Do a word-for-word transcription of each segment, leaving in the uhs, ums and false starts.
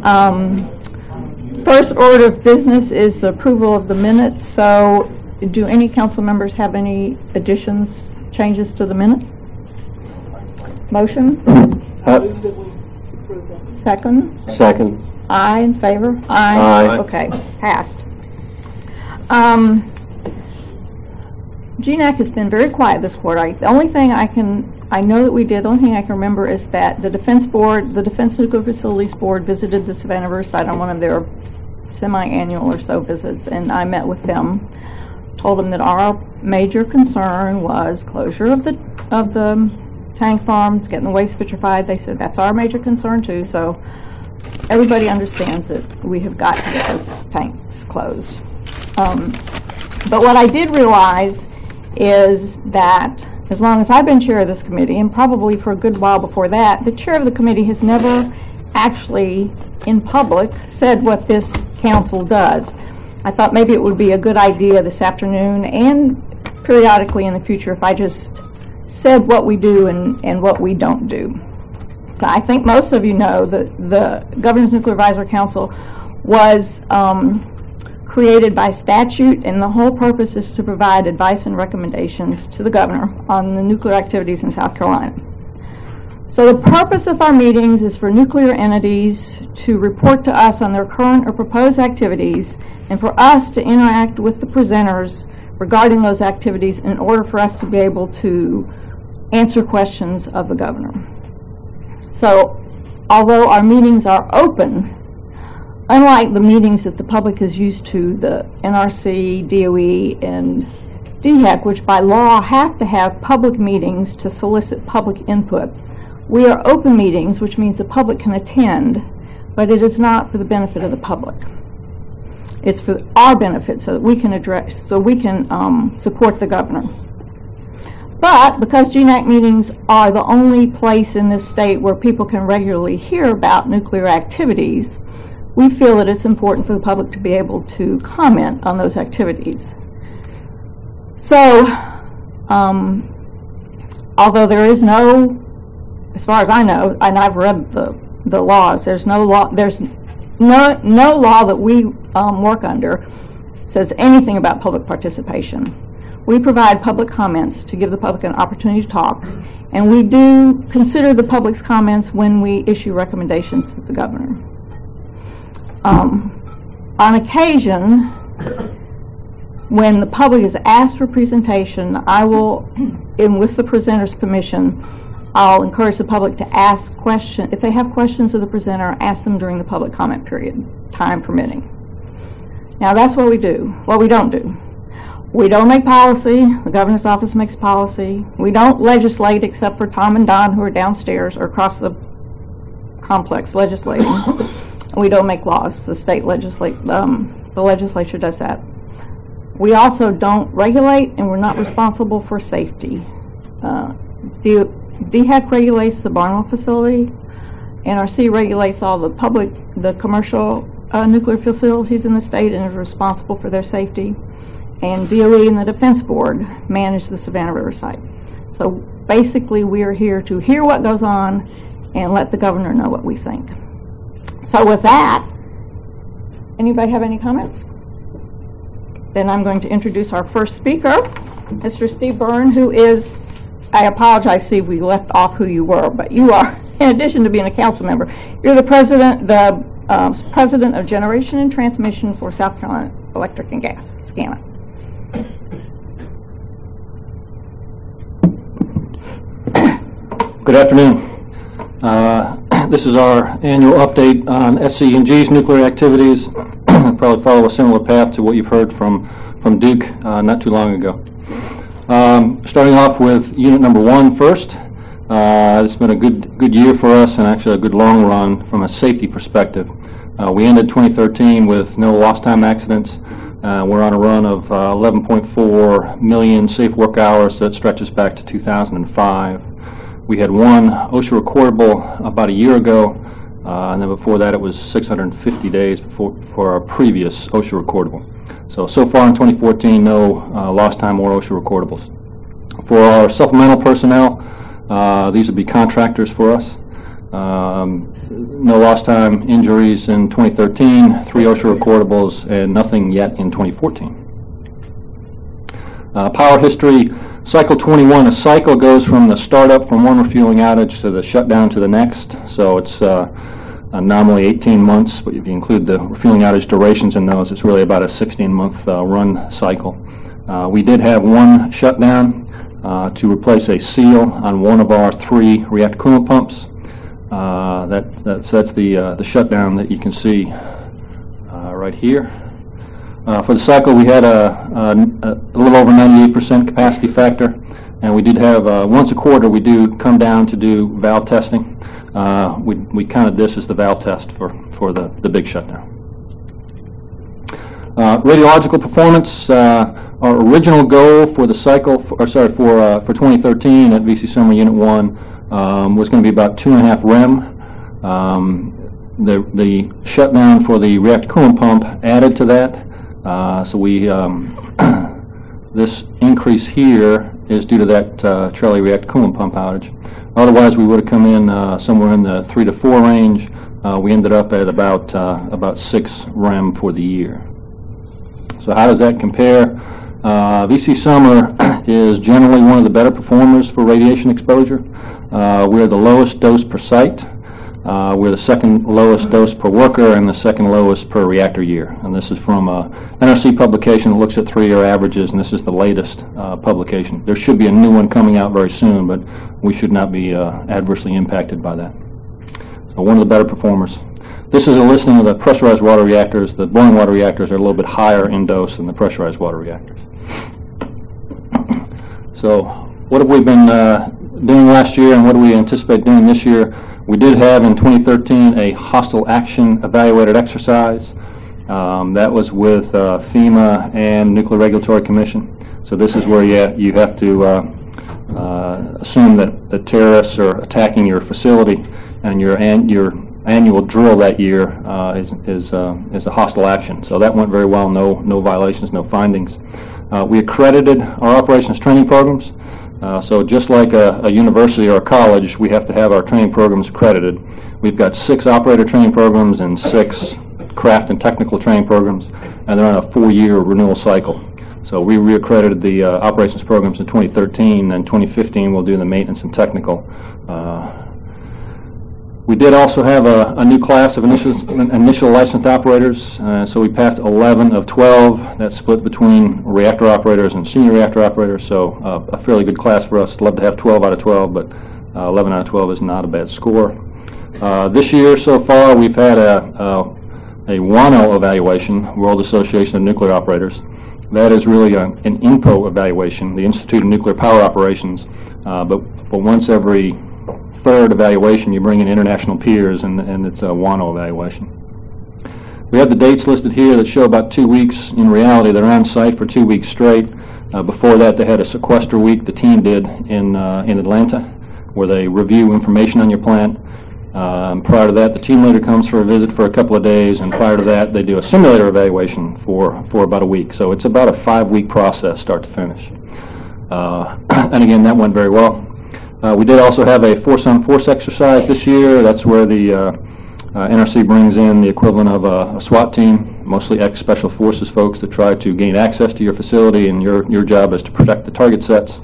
Um, first order of business is the approval of the minutes. So, do any council members have any additions, changes to the minutes? Motion? Uh, Second? second. Aye, in favor? Aye. Aye. Okay, passed. Um, G NAC has been very quiet this quarter. I, the only thing I can, I know that we did, the only thing I can remember is that the Defense Board, the Defense Nuclear Facilities Board visited the Savannah Riverside on one of their semi-annual or so visits, and I met with them, told them that our major concern was closure of the, of the tank farms, getting the waste vitrified. They said that's our major concern too, so everybody understands that we have got to get those tanks closed. Um, but what I did realize is that as long as I've been chair of this committee, and probably for a good while before that, the chair of the committee has never actually in public said what this council does. I thought maybe it would be a good idea this afternoon and periodically in the future if I just said what we do and, and what we don't do. So I think most of you know that the Governor's Nuclear Advisory Council was um, created by statute, and the whole purpose is to provide advice and recommendations to the governor on the nuclear activities in South Carolina. So the purpose of our meetings is for nuclear entities to report to us on their current or proposed activities, and for us to interact with the presenters regarding those activities in order for us to be able to answer questions of the governor. So, although our meetings are open, unlike the meetings that the public is used to, the N R C, D O E, and D H E C, which by law have to have public meetings to solicit public input, we are open meetings, which means the public can attend, but it is not for the benefit of the public. It's for our benefit so that we can address, so we can um, support the governor. But because G NAC meetings are the only place in this state where people can regularly hear about nuclear activities, we feel that it's important for the public to be able to comment on those activities. So, um, although there is no, as far as I know, and I've read the, the laws, there's no law, there's no, no law that we um, work under says anything about public participation. We provide public comments to give the public an opportunity to talk, and we do consider the public's comments when we issue recommendations to the governor. Um, on occasion, when the public is asked for presentation, I will, and with the presenter's permission, I'll encourage the public to ask questions. If they have questions of the presenter, ask them during the public comment period, time permitting. Now that's what we do. What we don't do. We don't make policy. The governor's office makes policy. We don't legislate except for Tom and Don, who are downstairs or across the complex legislating. We don't make laws. The state legislate, um, the legislature does that. We also don't regulate, and we're not responsible for safety. Uh, D H E C regulates the Barnwell facility. N R C regulates all the public, the commercial uh, nuclear facilities in the state and is responsible for their safety. And D O E and the Defense Board manage the Savannah Riverside. So basically we are here to hear what goes on and let the governor know what we think. So with that, anybody have any comments? Then I'm going to introduce our first speaker, Mister Steve Byrne, who is, I apologize, Steve, we left off who you were, but you are, in addition to being a council member, you're the president, the um, president of Generation and Transmission for South Carolina Electric and Gas, SCANA. Good afternoon. Uh, this is our annual update on S C N G's nuclear activities. Probably follow a similar path to what you've heard from, from Duke uh, not too long ago. Um, starting off with unit number one first. Uh, it's been a good good year for us and actually a good long run from a safety perspective. Uh, we ended twenty thirteen with no lost time accidents. Uh, we're on a run of uh, eleven point four million safe work hours that stretches back to two thousand five. We had one OSHA recordable about a year ago, uh, and then before that it was six hundred fifty days before for our previous OSHA recordable. So, so far in twenty fourteen, no uh, lost time or OSHA recordables. For our supplemental personnel, uh, these would be contractors for us. Um, no lost time injuries in twenty thirteen, three OSHA recordables, and nothing yet in twenty fourteen. Uh, power history, cycle twenty-one. A cycle goes from the startup from one refueling outage to the shutdown to the next. So it's uh, uh, nominally eighteen months, but if you include the refueling outage durations in those, it's really about a sixteen month uh, run cycle. Uh, we did have one shutdown uh, to replace a seal on one of our three reactor coolant pumps. Uh, that, that's, that's the, uh, the shutdown that you can see uh, right here. Uh, for the cycle, we had a, a, a little over ninety-eight percent capacity factor, and we did have, uh, once a quarter, we do come down to do valve testing. Uh, we we counted this as the valve test for, for the, the big shutdown. Uh, radiological performance, uh, our original goal for the cycle, for, or sorry, for, uh, for twenty thirteen at V C Summer Unit one um, was going to be about two and a half rem. Um, the, the shutdown for the reactor coolant pump added to that. Uh, so we, um, this increase here is due to that uh, Charlie reactor coolant pump outage. Otherwise, we would have come in uh, somewhere in the three to four range. Uh, we ended up at about uh, about six rem for the year. So how does that compare? Uh, V C Summer is generally one of the better performers for radiation exposure. Uh, we're the lowest dose per site. Uh, we're the second lowest dose per worker and the second lowest per reactor year. And this is from a N R C publication that looks at three-year averages, and this is the latest uh, publication. There should be a new one coming out very soon, but we should not be uh, adversely impacted by that. So one of the better performers. This is a listing of the pressurized water reactors. The boiling water reactors are a little bit higher in dose than the pressurized water reactors. So what have we been uh, doing last year, and what do we anticipate doing this year? We did have in twenty thirteen a hostile action evaluated exercise. Um, that was with uh, FEMA and Nuclear Regulatory Commission. So this is where you, you have to uh, uh, assume that the terrorists are attacking your facility, and your, an, your annual drill that year uh, is, is, uh, is a hostile action. So that went very well, no, no violations, no findings. Uh, we accredited our operations training programs. Uh, so just like a, a university or a college, we have to have our training programs accredited. We've got six operator training programs and six craft and technical training programs, and they're on a four-year renewal cycle. So we reaccredited the uh, operations programs in twenty thirteen, and twenty fifteen we'll do the maintenance and technical. Uh, we did also have a, a new class of initial, initial licensed operators, uh, so we passed eleven of twelve. That's split between reactor operators and senior reactor operators, so uh, a fairly good class for us. Love to have twelve out of twelve, but uh, eleven out of twelve is not a bad score. Uh, this year so far we've had a, a, a WANO evaluation, World Association of Nuclear Operators. That is really a, an I N P O evaluation, the Institute of Nuclear Power Operations, uh, but, but once every third evaluation you bring in international peers, and, and it's a WANO evaluation. We have the dates listed here that show about two weeks. In reality, they're on site for two weeks straight. Uh, before that, they had a sequester week the team did in, uh, in Atlanta, where they review information on your plant. Um, prior to that, the team leader comes for a visit for a couple of days, and prior to that, they do a simulator evaluation for, for about a week. So it's about a five-week process, start to finish. Uh, and again, that went very well. Uh, we did also have a force-on-force exercise this year. That's where the uh, uh, N R C brings in the equivalent of a, a SWAT team, mostly ex-special forces folks that try to gain access to your facility, and your, your job is to protect the target sets.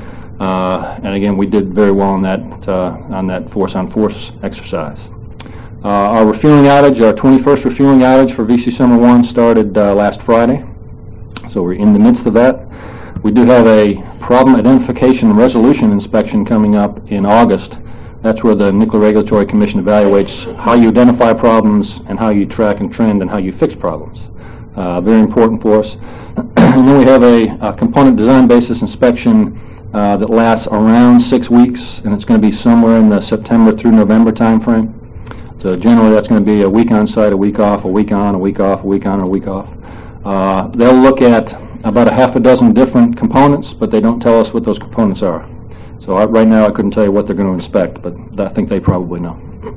Uh, and again, we did very well on that, uh, on that force-on-force exercise. Uh, our refueling outage, our twenty-first refueling outage for V C Summer one started uh, last Friday. So we're in the midst of that. We do have a problem identification and resolution inspection coming up in August. That's where the Nuclear Regulatory Commission evaluates how you identify problems and how you track and trend and how you fix problems. Uh, very important for us. And then we have a, a component design basis inspection uh, that lasts around six weeks, and it's going to be somewhere in the September through November timeframe. So generally that's going to be a week on site, a week off, a week on, a week off, a week on, a week off. Uh, they'll look at about a half a dozen different components, but they don't tell us what those components are. So I, right now I couldn't tell you what they're going to inspect, but I think they probably know.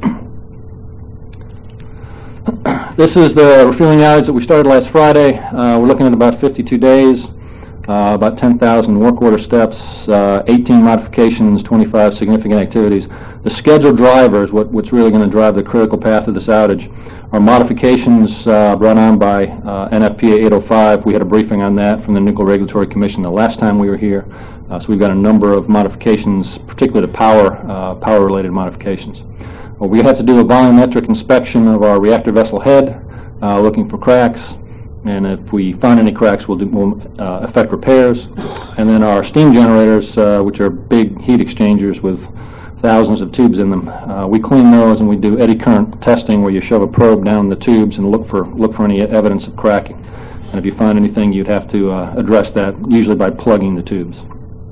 This is the refueling outage that we started last Friday. Uh, we're looking at about fifty-two days, uh, about ten thousand work order steps, uh, eighteen modifications, twenty-five significant activities. the scheduled drivers, what, what's really going to drive the critical path of this outage, are modifications uh, brought on by uh, N F P A eight oh five. We had a briefing on that from the Nuclear Regulatory Commission the last time we were here. Uh, so we've got a number of modifications, particularly to power, uh, power-related modifications. Well, we have to do a volumetric inspection of our reactor vessel head, uh, looking for cracks. And if we find any cracks, we'll, do, we'll uh, effect repairs. And then our steam generators, uh, which are big heat exchangers with thousands of tubes in them, uh, we clean those and we do eddy current testing where you shove a probe down the tubes and look for look for any evidence of cracking. And if you find anything, you'd have to uh, address that, usually by plugging the tubes.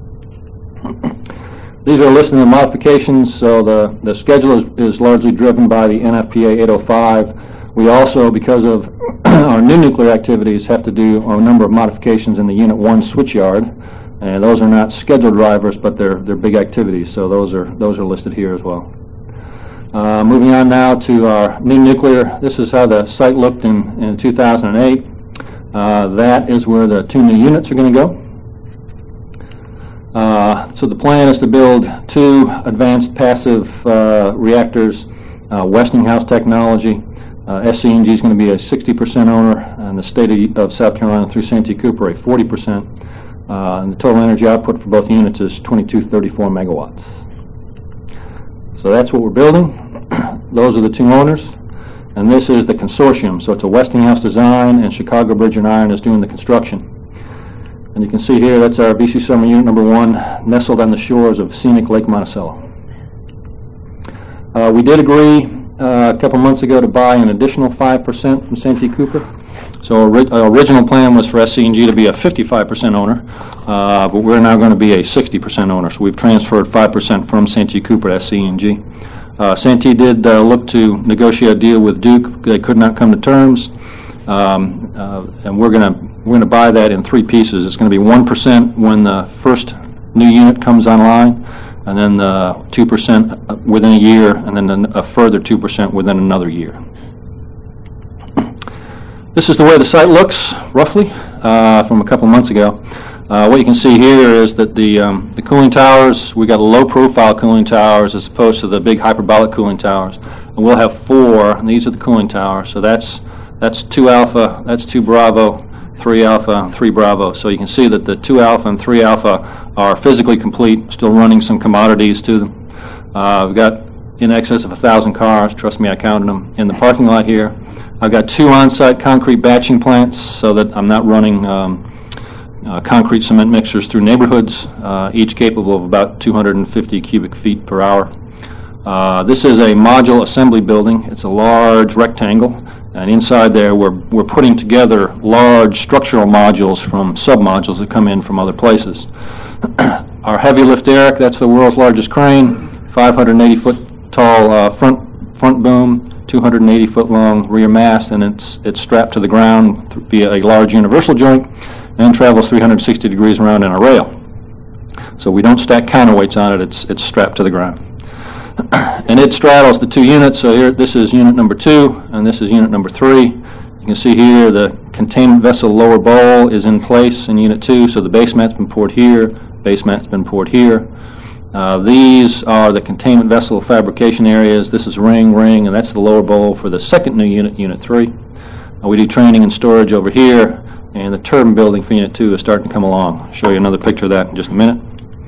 These are listed in the modifications, so the, the schedule is, is largely driven by the N F P A eight oh five. We also, because of our new nuclear activities, have to do a number of modifications in the Unit one switchyard, and those are not scheduled drivers, but they're they're big activities. So those are those are listed here as well. Uh, moving on now to our new nuclear. This is how the site looked in in two thousand eight. Uh, that is where the two new units are going to go. Uh, so the plan is to build two advanced passive uh, reactors, uh, Westinghouse technology. Uh, S C E N G is going to be a sixty percent owner, and the state of, of South Carolina through Santee Cooper a forty percent. Uh, and the total energy output for both units is twenty-two thirty-four megawatts. So that's what we're building. Those are the two owners. And this is the consortium. So it's a Westinghouse design, and Chicago Bridge and Iron is doing the construction. And you can see here, that's our V C Summer Unit number one, nestled on the shores of scenic Lake Monticello. Uh, we did agree Uh, a couple months ago to buy an additional five percent from Santee Cooper. So our, ori our original plan was for S C E N G to be a fifty-five percent owner, uh, but we're now going to be a sixty percent owner. So we've transferred five percent from Santee Cooper to S C E N G. Uh, Santee did uh, look to negotiate a deal with Duke. They could not come to terms, um, uh, and we're going to we're going to buy that in three pieces. It's going to be one percent when the first new unit comes online, and then uh, two percent within a year, and then a further two percent within another year. This is the way the site looks, roughly, uh, from a couple months ago. Uh, what you can see here is that the, um, the cooling towers, we got low-profile cooling towers as opposed to the big hyperbolic cooling towers. And we'll have four, and these are the cooling towers. So that's, that's two alpha, that's two bravo, three alpha, three bravo. So you can see that the two alpha and three alpha are physically complete, still running some commodities to them. Uh, we've got in excess of a thousand cars, trust me, I counted them, in the parking lot here. I've got two on-site concrete batching plants so that I'm not running um, uh, concrete cement mixers through neighborhoods, uh, each capable of about two hundred fifty cubic feet per hour. Uh, this is a module assembly building. It's a large rectangle. And inside there, we're, we're putting together large structural modules from sub-modules that come in from other places. Our heavy lift derrick, that's the world's largest crane, five hundred eighty foot tall uh, front front boom, two hundred eighty foot long rear mast, and it's it's strapped to the ground via a large universal joint and travels three hundred sixty degrees around in a rail. So we don't stack counterweights on it, it's, it's strapped to the ground. And it straddles the two units. So here, this is unit number two, and this is unit number three. You can see here the containment vessel lower bowl is in place in unit two, so the base mat's been poured here, base mat's been poured here. Uh, these are the containment vessel fabrication areas. This is ring, ring, and that's the lower bowl for the second new unit, unit three. Uh, we do training and storage over here, and the turbine building for unit two is starting to come along. I'll show you another picture of that in just a minute.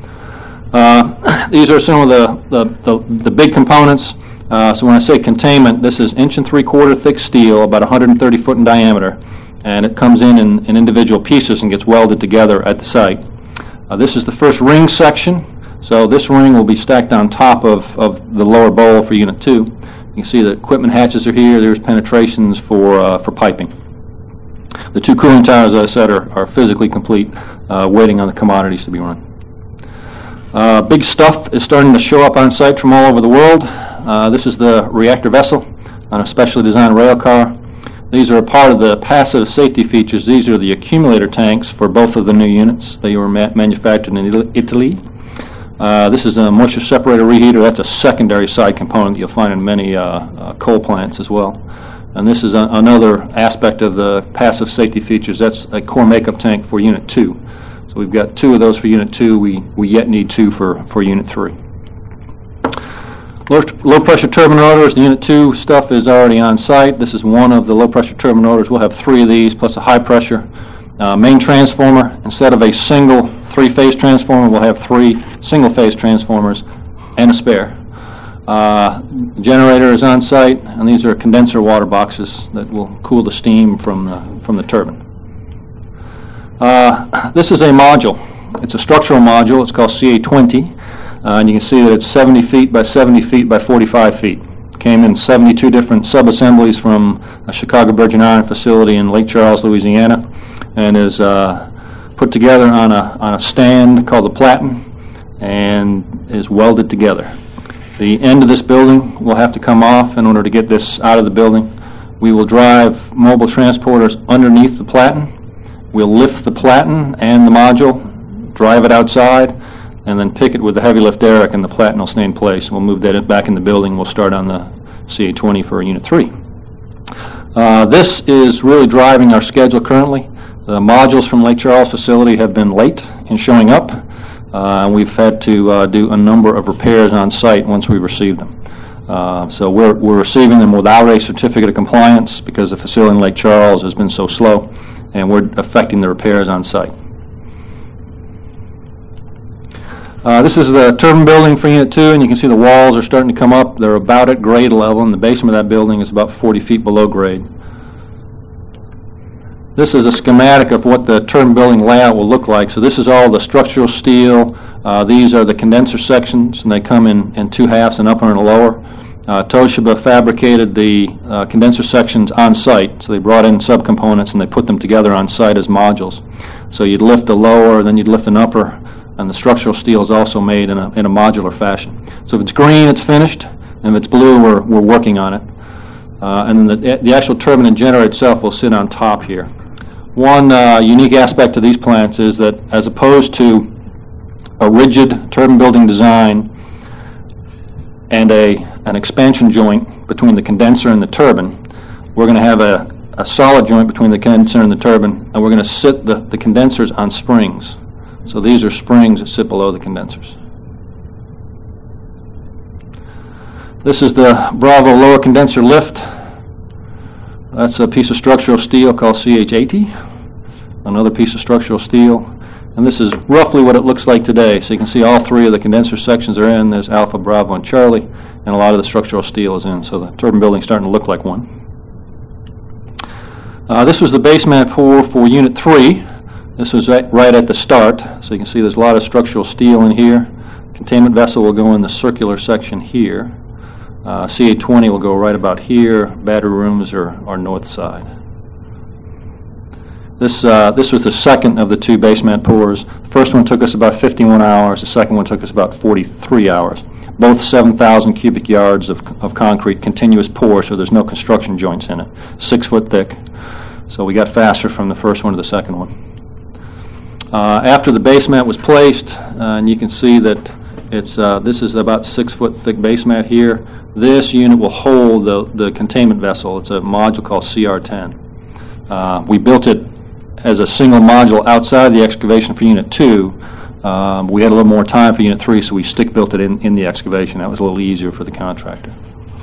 Uh, these are some of the, the, the, the big components. Uh, so when I say containment, this is inch and three quarter thick steel, about one hundred thirty foot in diameter, and it comes in, in in individual pieces and gets welded together at the site. Uh, this is the first ring section. So this ring will be stacked on top of, of the lower bowl for unit two. You can see the equipment hatches are here. There's penetrations for, uh, for piping. The two cooling towers, as I said, are, are physically complete, uh, waiting on the commodities to be run. Uh, big stuff is starting to show up on site from all over the world. Uh, this is the reactor vessel on a specially designed rail car. These are a part of the passive safety features. These are the accumulator tanks for both of the new units. They were ma manufactured in Italy. Uh, this is a moisture separator reheater. That's a secondary side component you'll find in many uh, uh, coal plants as well. And this is a, another aspect of the passive safety features. That's a core makeup tank for unit two. So we've got two of those for unit two. We, we yet need two for, for unit three. Low, low pressure turbine rotors, the Unit two stuff is already on site. This is one of the low pressure turbine rotors. We'll have three of these plus a high pressure uh, main transformer. Instead of a single three phase transformer, we'll have three single phase transformers and a spare. Uh, the generator is on site, and these are condenser water boxes that will cool the steam from the, from the turbine. Uh, this is a module. It's a structural module. It's called C A twenty. Uh, and you can see that it's seventy feet by seventy feet by forty-five feet. Came in seventy-two different sub-assemblies from a Chicago Virgin Iron facility in Lake Charles, Louisiana, and is uh, put together on a, on a stand called the platen and is welded together. The end of this building will have to come off in order to get this out of the building. We will drive mobile transporters underneath the platen. We'll lift the platen and the module, drive it outside, and then pick it with the heavy lift derrick, and the platen will stay in place. We'll move that back in the building. We'll start on the C A twenty for Unit three. Uh, this is really driving our schedule currently. The modules from Lake Charles facility have been late in showing up, uh, and we've had to uh, do a number of repairs on site once we received them. Uh, so we're, we're receiving them without a certificate of compliance because the facility in Lake Charles has been so slow, and we're affecting the repairs on site. Uh, this is the turbine building for Unit two, and you can see the walls are starting to come up. They're about at grade level, and the basement of that building is about forty feet below grade. This is a schematic of what the turbine building layout will look like. So this is all the structural steel. Uh, these are the condenser sections, and they come in, in two halves, an upper and a lower. Uh, Toshiba fabricated the uh, condenser sections on site, so they brought in subcomponents and they put them together on site as modules. So you'd lift a lower, then you'd lift an upper, and the structural steel is also made in a, in a modular fashion. So if it's green, it's finished, and if it's blue, we're, we're working on it. Uh, and then the, the actual turbine and generator itself will sit on top here. One uh, unique aspect of these plants is that as opposed to a rigid turbine building design and a, an expansion joint between the condenser and the turbine, we're going to have a, a solid joint between the condenser and the turbine, and we're going to sit the, the condensers on springs. So these are springs that sit below the condensers. This is the Bravo lower condenser lift. That's a piece of structural steel called C H eighty. Another piece of structural steel. And this is roughly what it looks like today. So you can see all three of the condenser sections are in. There's Alpha, Bravo, and Charlie. And a lot of the structural steel is in. So the turbine building is starting to look like one. Uh, this was the base mat pour for Unit three. This was right, right at the start, so you can see there's a lot of structural steel in here. Containment vessel will go in the circular section here. Uh, C A twenty will go right about here. Battery rooms are, are north side. This, uh, this was the second of the two base mat pours. The first one took us about fifty-one hours. The second one took us about forty-three hours. Both seven thousand cubic yards of, of concrete, continuous pour, so there's no construction joints in it. Six foot thick. So we got faster from the first one to the second one. Uh, after the base mat was placed, uh, and you can see that it's uh, this is about six foot thick base mat here. This unit will hold the, the containment vessel. It's a module called C R ten. Uh, we built it as a single module outside the excavation for Unit two. Um, we had a little more time for Unit three, so we stick built it in, in the excavation. That was a little easier for the contractor.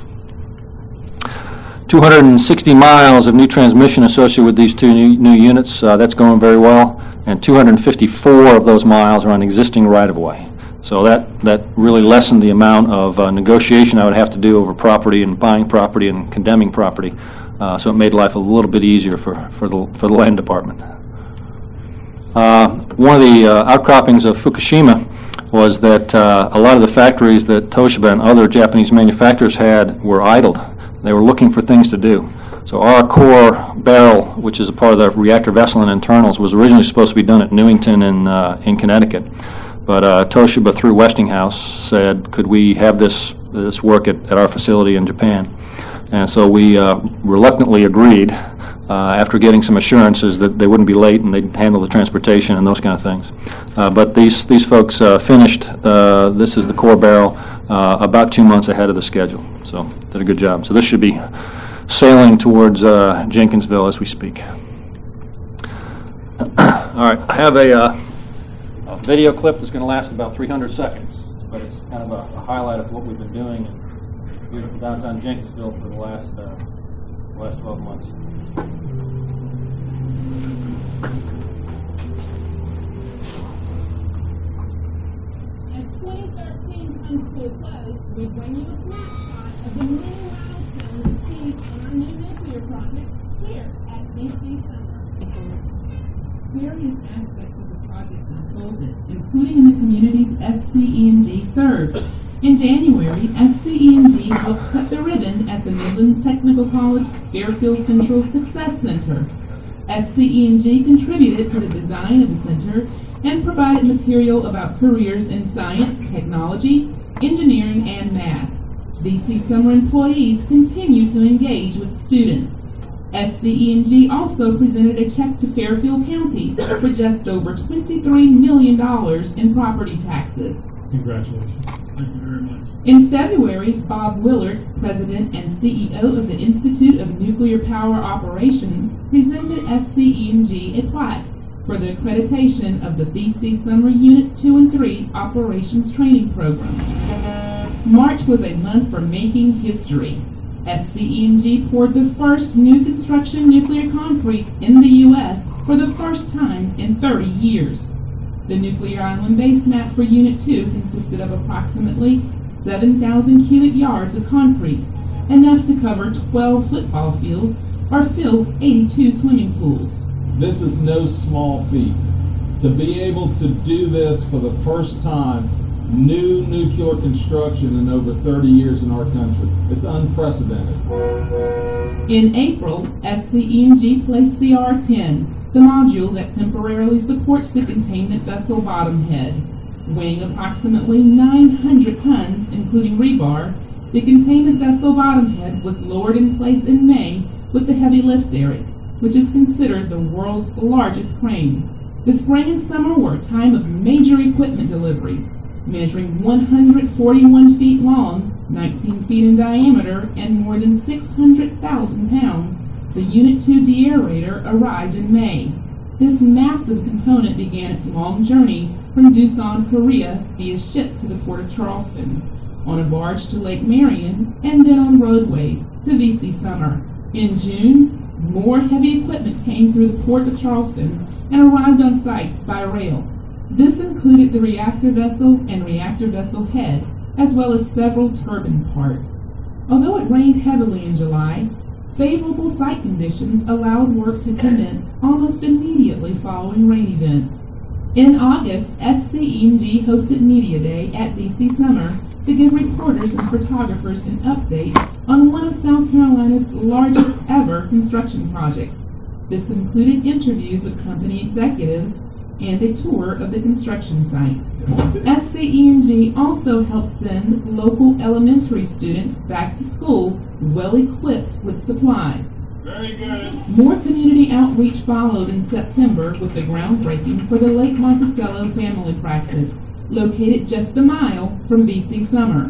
two hundred sixty miles of new transmission associated with these two new, new units. Uh, that's going very well. And two hundred fifty-four of those miles are on existing right-of-way. So that, that really lessened the amount of uh, negotiation I would have to do over property and buying property and condemning property. Uh, so it made life a little bit easier for, for, the, for the land department. Uh, one of the uh, outcroppings of Fukushima was that uh, a lot of the factories that Toshiba and other Japanese manufacturers had were idled. They were looking for things to do. So our core barrel, which is a part of the reactor vessel and internals, was originally supposed to be done at Newington in, uh, in Connecticut. But uh, Toshiba, through Westinghouse, said, could we have this, this work at, at our facility in Japan? And so we uh, reluctantly agreed uh, after getting some assurances that they wouldn't be late and they'd handle the transportation and those kind of things. Uh, but these, these folks uh, finished, uh, this is the core barrel, uh, about two months ahead of the schedule. So did a good job. So this should be sailing towards uh, Jenkinsville as we speak. All right, I have a, uh, a video clip that's going to last about three hundred seconds, but it's kind of a, a highlight of what we've been doing and beautiful downtown Jenkinsville for the last uh, last twelve months. As twenty thirteen comes to a close, we bring you a snapshot of the many milestones achieved on our new nuclear project here at D C Summer. Various aspects of the project unfolded, including in the communities S C E and G serves. In January, S C E and G helped cut the ribbon at the Midlands Technical College Fairfield Central Success Center. S C E and G contributed to the design of the center and provided material about careers in science, technology, engineering, and math. D C Summer employees continue to engage with students. S C E and G also presented a check to Fairfield County for just over twenty-three million dollars in property taxes. Congratulations. Thank you very much. In February, Bob Willard, President and C E O of the Institute of Nuclear Power Operations, presented S C E and G a plaque for the accreditation of the D C Summer Units two and three Operations Training Program. March was a month for making history. S C E and G poured the first new construction nuclear concrete in the U S for the first time in thirty years. The nuclear island base mat for Unit two consisted of approximately seven thousand cubic yards of concrete, enough to cover twelve football fields or fill eighty-two swimming pools. This is no small feat. To be able to do this for the first time, new nuclear construction in over thirty years in our country, it's unprecedented. In April, S C E and G placed C R ten, the module that temporarily supports the containment vessel bottom head. Weighing approximately nine hundred tons, including rebar, the containment vessel bottom head was lowered in place in May with the heavy lift derrick, which is considered the world's largest crane. The spring and summer were a time of major equipment deliveries, measuring one hundred forty-one feet long, nineteen feet in diameter, and more than six hundred thousand pounds. The Unit two deaerator arrived in May. This massive component began its long journey from Doosan, Korea, via ship to the port of Charleston, on a barge to Lake Marion, and then on roadways to V C Summer. In June, more heavy equipment came through the port of Charleston and arrived on site by rail. This included the reactor vessel and reactor vessel head, as well as several turbine parts. Although it rained heavily in July, favorable site conditions allowed work to commence almost immediately following rain events. In August, S C E and G hosted Media Day at D C Summer to give reporters and photographers an update on one of South Carolina's largest ever construction projects. This included interviews with company executives and a tour of the construction site. S C E and G also helped send local elementary students back to school well-equipped with supplies. Very good. More community outreach followed in September with the groundbreaking for the Lake Monticello Family Practice, located just a mile from V C Summer.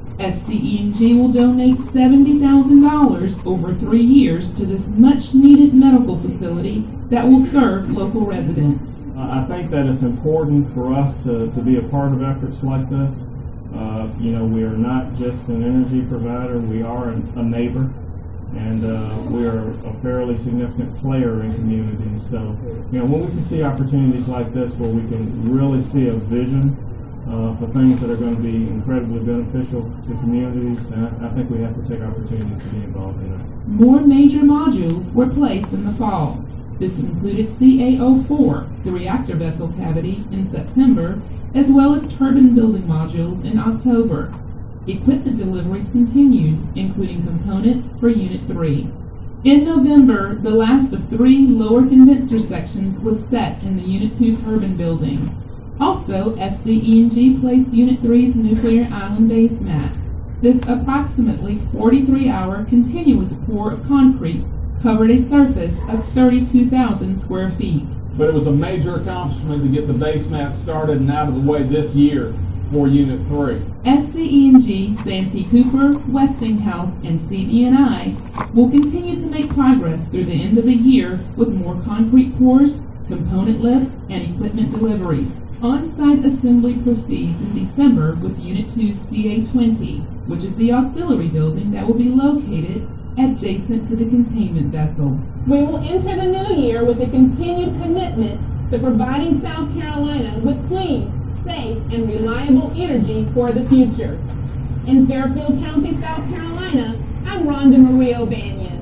S C E and G will donate seventy thousand dollars over three years to this much-needed medical facility that will serve local residents. I think that it's important for us to, to be a part of efforts like this. Uh, you know, we are not just an energy provider, we are an, a neighbor, and uh, we are a fairly significant player in communities. So, you know, when we can see opportunities like this where we can really see a vision uh, for things that are going to be incredibly beneficial to communities, and I, I think we have to take opportunities to be involved in that. More major modules were placed in the fall. This included C A zero four, the reactor vessel cavity, in September, as well as turbine building modules in October. Equipment deliveries continued, including components for Unit three. In November, the last of three lower condenser sections was set in the Unit two turbine building. Also, S C E and G placed Unit three's nuclear island base mat. This approximately forty-three hour continuous pour of concrete covered a surface of thirty-two thousand square feet. But it was a major accomplishment to get the base mat started and out of the way this year for Unit three. S C E and G, Santee Cooper, Westinghouse, and C B and I will continue to make progress through the end of the year with more concrete pours, component lifts, and equipment deliveries. On-site assembly proceeds in December with Unit two C A twenty, which is the auxiliary building that will be located adjacent to the containment vessel. We will enter the new year with a continued commitment to providing South Carolina with clean, safe, and reliable energy for the future. In Fairfield County, South Carolina, I'm Rhonda Marie O'Banion.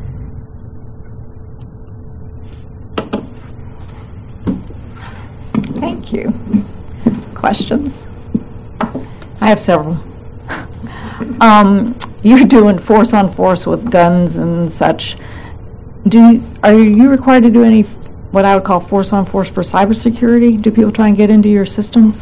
Thank you. Questions? I have several. um, you're doing force on force with guns and such. Do you, are you required to do any what I would call force on force for cybersecurity? Do people try and get into your systems?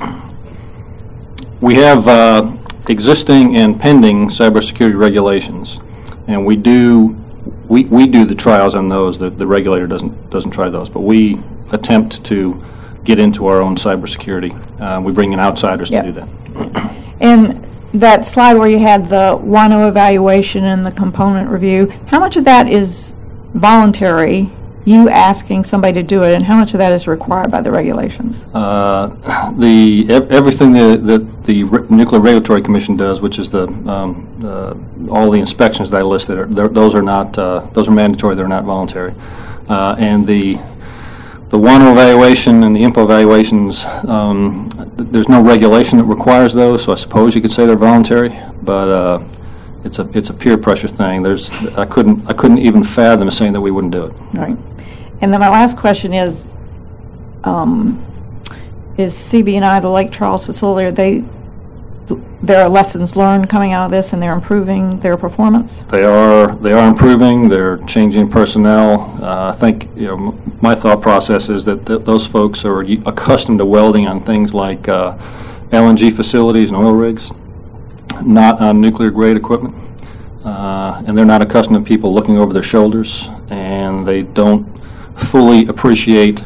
We have uh, existing and pending cybersecurity regulations, and we do we, we do the trials on those. The, the regulator doesn't doesn't try those, but we attempt to get into our own cybersecurity. Uh, we bring in outsiders Yep. to do that. And that slide where you had the WANO evaluation and the component review, how much of that is voluntary, you asking somebody to do it, and how much of that is required by the regulations? Uh, the ev- everything that the, the Re- Nuclear Regulatory Commission does, which is the um, uh, all the inspections that I listed, are, they're- those are not uh, those are mandatory. They're not voluntary. Uh, and the the WANO evaluation and the I M P O evaluations, um, th- there's no regulation that requires those. So I suppose you could say they're voluntary, but uh, it's a it's a peer pressure thing. There's I couldn't I couldn't even fathom saying that we wouldn't do it. All right. And then my last question is, um, is C B and I, the Lake Charles facility, are they, there are lessons learned coming out of this and they're improving their performance? They are they are improving. They're changing personnel. Uh, I think you know m- my thought process is that th- those folks are y- accustomed to welding on things like uh, L N G facilities and oil rigs, not on nuclear grade equipment, uh, and they're not accustomed to people looking over their shoulders, and they don't fully appreciate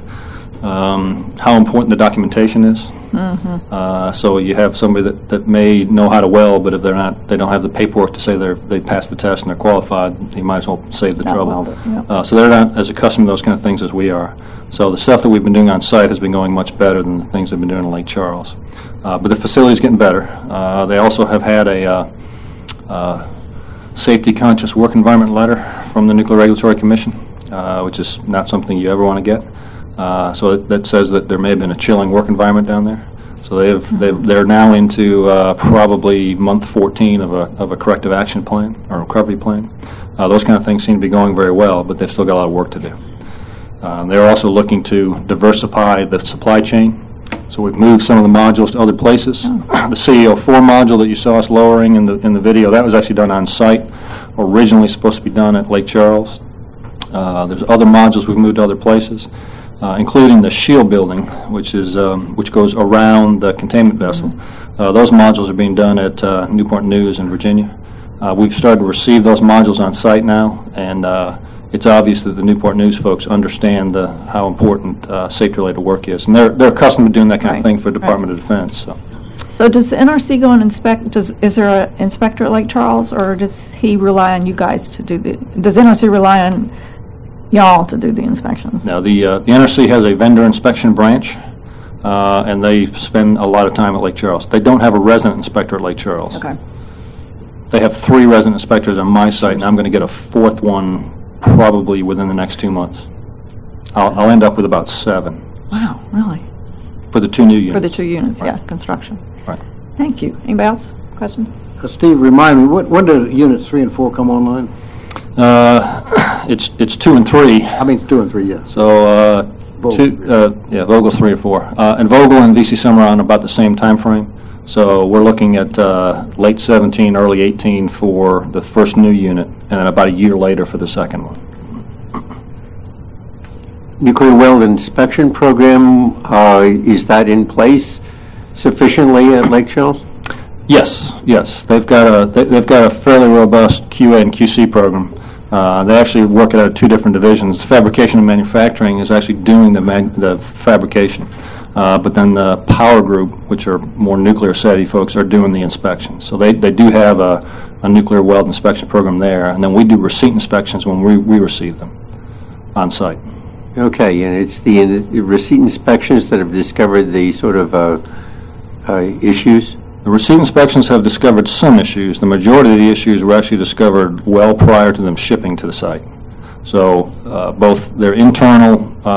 um, how important the documentation is. Mm-hmm. Uh, so you have somebody that, that may know how to weld, but if they're not, they don't have the paperwork to say they're they passed the test and they're qualified, you might as well save the Not trouble. weld it, yeah. Uh, so they're not as accustomed to those kind of things as we are. So the stuff that we've been doing on site has been going much better than the things they've been doing in Lake Charles. Uh, but the facility's getting better. Uh, they also have had a uh, uh, safety conscious work environment letter from the Nuclear Regulatory Commission, uh, which is not something you ever want to get. Uh, so it, that says that there may have been a chilling work environment down there. So they've, they've they're now into uh, probably month fourteen of a of a corrective action plan or recovery plan. Uh, those kind of things seem to be going very well, but they've still got a lot of work to do. Uh, they're also looking to diversify the supply chain. So we've moved some of the modules to other places. The C E O four module that you saw us lowering in the in the video, that was actually done on site. Originally supposed to be done at Lake Charles. Uh, there's other modules we've moved to other places, uh, including the shield building, which is um, which goes around the containment vessel. Uh, those modules are being done at uh, Newport News in Virginia. Uh, we've started to receive those modules on site now, and uh, it's obvious that the Newport News folks understand the, how important uh, safety-related work is, and they're they're accustomed to doing that kind Right. of thing for the Department Right. of Defense. So. So does the N R C go and inspect, does, is there an inspector at Lake Charles, or does he rely on you guys to do the, does N R C rely on y'all to do the inspections? Now, the uh, the N R C has a vendor inspection branch, uh, and they spend a lot of time at Lake Charles. They don't have a resident inspector at Lake Charles. Okay. They have three resident inspectors on my site, and I'm going to get a fourth one probably within the next two months. I'll, I'll end up with about seven Wow, really? for the two new units. For the two units, Right. yeah, construction. Right. Thank you. Anybody else? Questions? Uh, Steve, remind me, when, when do units three and four come online? Uh, it's it's two and three. I mean, two and three, yes. So uh, Vogel. two, uh, yeah, Vogel's three or four, uh, and Vogel and V C Summer on about the same time frame. So we're looking at uh, late seventeen, early eighteen for the first new unit, and then about a year later for the second one. Nuclear weld inspection program, uh, is that in place sufficiently at Lake Charles? Yes, yes, they've got a they, they've got a fairly robust Q A and Q C program. Uh, they actually work it out of two different divisions. Fabrication and manufacturing is actually doing the mag- the fabrication, uh, but then the power group, which are more nuclear savvy folks, are doing the inspections. So they, they do have a, a nuclear weld inspection program there, and then we do receipt inspections when we, we receive them on site. Okay, and it's the in- receipt inspections that have discovered the sort of uh, uh, issues? The receipt inspections have discovered some issues. The majority of the issues were actually discovered well prior to them shipping to the site. So uh, both their internal uh,